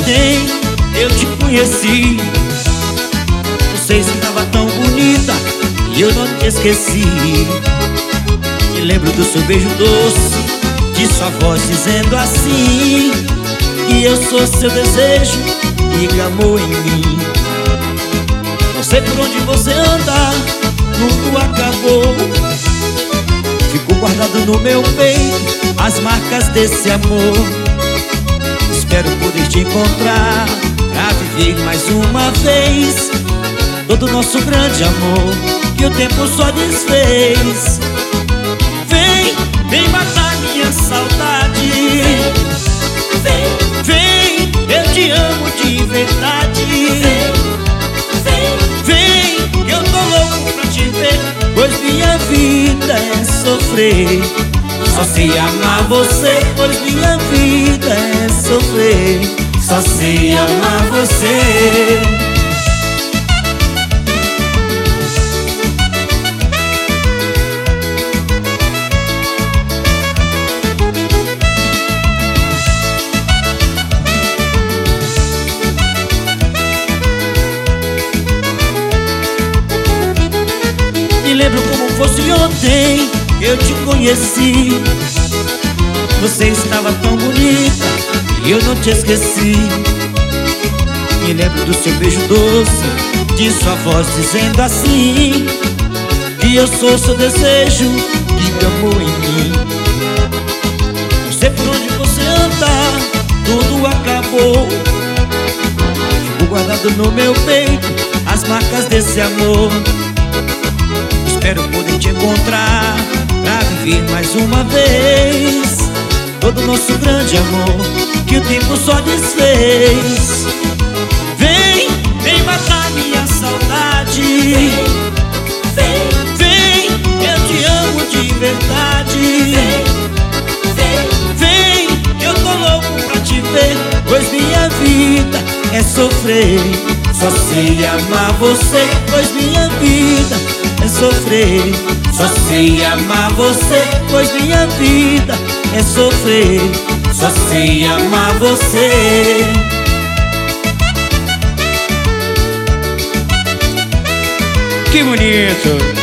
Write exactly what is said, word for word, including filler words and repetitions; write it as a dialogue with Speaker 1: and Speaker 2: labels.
Speaker 1: ontem eu te conheci. Você estava tão bonita e eu não te esqueci. Me lembro do seu beijo doce, de sua voz dizendo assim: que eu sou seu desejo e que amor em mim. Não sei por onde você anda, tudo acabou. Ficou guardado no meu peito as marcas desse amor. Espero poder te encontrar pra viver mais uma vez todo o nosso grande amor que o tempo só desfez. Vem, vem matar minha saudade. Vem, vem, eu te amo de verdade. Vem, vem, eu tô louco pra te ver, pois minha vida é sofrer. Só sei amar você, pois minha vida é sofrer. Só sei amar você. Me lembro como fosse ontem eu te conheci. Você estava tão bonita e eu não te esqueci. Me lembro do seu beijo doce, de sua voz dizendo assim: que eu sou seu desejo, que amor em mim. Não sei por onde você anda, tudo acabou. Ficou guardado no meu peito as marcas desse amor. Espero poder te encontrar pra viver mais uma vez todo o nosso grande amor que o tempo só desfez. Vem, vem matar minha saudade. Vem, vem, eu te amo de verdade. Vem, vem, eu tô louco pra te ver, pois minha vida é sofrer. Só sei amar você, pois minha vida é sofrer. Só sei amar você, pois minha vida é sofrer. Só sei amar você.
Speaker 2: Que bonito!